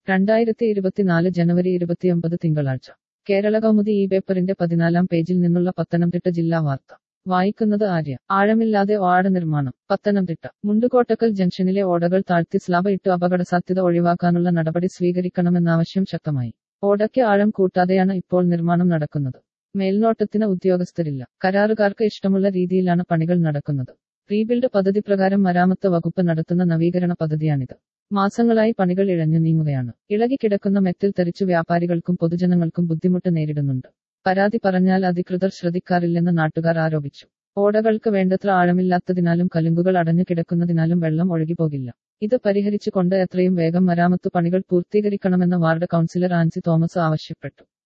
2024 ജനുവരി 29 തിങ്കളാഴ്ച കേരള കൗമുദി ഈ പേപ്പറിന്റെ 14-ാം പേജിൽ നിന്നുള്ള പത്തനംതിട്ട ജില്ലാ വാർത്ത വായിക്കുന്നത് ആര്യ. ആഴമില്ലാതെ ഓട നിർമ്മാണം. പത്തനംതിട്ട മുണ്ടുകോട്ടക്കൽ ജംഗ്ഷനിലെ ഓടകൾ താഴ്ത്തി സ്ലാബ് ഇട്ട് അപകടസാധ്യത ഒഴിവാക്കാനുള്ള നടപടി സ്വീകരിക്കണമെന്നാവശ്യം ശക്തമായി. ഓടയ്ക്ക് ആഴം കൂട്ടാതെയാണ് ഇപ്പോൾ നിർമ്മാണം നടക്കുന്നത്. മേൽനോട്ടത്തിന് ഉദ്യോഗസ്ഥരില്ല. കരാറുകാർക്ക് ഇഷ്ടമുള്ള രീതിയിലാണ് പണികൾ നടക്കുന്നത്. റീബിൽഡ് പദ്ധതി പ്രകാരം മരാമത്ത് വകുപ്പ് നടത്തുന്ന നവീകരണ പദ്ധതിയാണിത്. മാസങ്ങളായി പണികൾ ഇഴഞ്ഞു നീങ്ങുകയാണ്. ഇളകിക്കിടക്കുന്ന മെറ്റൽ തെറിച്ചു വ്യാപാരികൾക്കും പൊതുജനങ്ങൾക്കും ബുദ്ധിമുട്ട് നേരിടുന്നുണ്ട്. പരാതി പറഞ്ഞാൽ അധികൃതർ ശ്രദ്ധിക്കാറില്ലെന്ന് നാട്ടുകാർ ആരോപിച്ചു. ഓടകൾക്ക് വേണ്ടത്ര ആഴമില്ലാത്തതിനാലും കലുങ്കുകൾ അടഞ്ഞു കിടക്കുന്നതിനാലും വെള്ളം ഒഴുകിപ്പോകില്ല. ഇത് പരിഹരിച്ചുകൊണ്ട് എത്രയും വേഗം മരാമത്തു പണികൾ പൂർത്തീകരിക്കണമെന്ന് വാർഡ് കൗൺസിലർ ആൻസി തോമസ് ആവശ്യപ്പെട്ടു.